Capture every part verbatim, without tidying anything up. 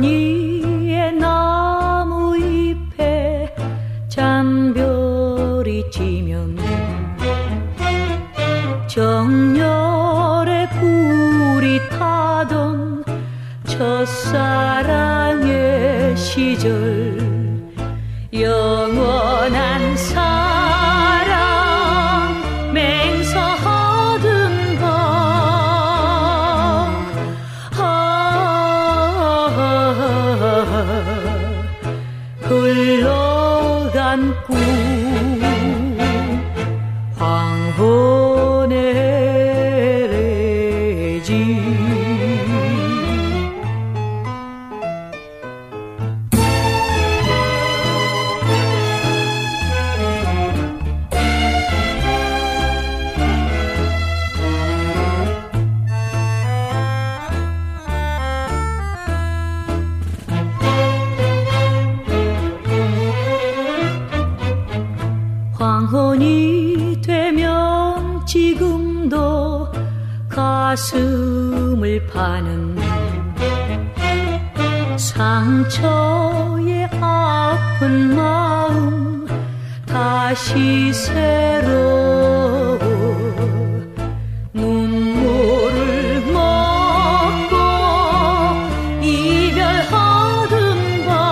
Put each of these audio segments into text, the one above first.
거리의 나무 잎에 잔별이 지면 정열의 불이 타던 첫사랑의 시절 영원한 사랑 맹세하던 밤 아, 흘러간 꿈 황혼의 레지 황혼이 되면 지금도 가슴을 파는 상처의 아픈 마음 다시 새로 눈물을 먹고 이별하던 밤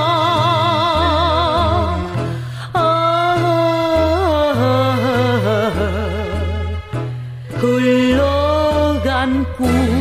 아, 흘러간 꿈